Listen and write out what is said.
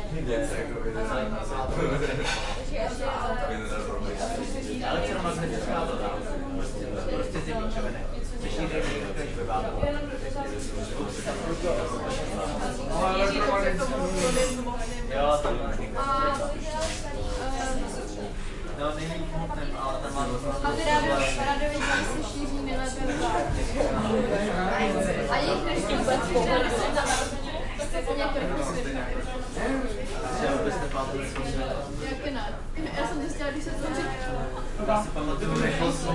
Elektromagnetická vlna, prostě zemní čovenek, vyšší než ve váku. Jo, tam no, není hmotným, ale tam má to. A ty rádovi se šíří nejlépe ve váku. A jejich než vůbec pořád se tam nějaké světla. Já vůbec nepamatuji, co jsme. Jak ne? Já jsem zjistila, když se to říkala. Já si pamatuju,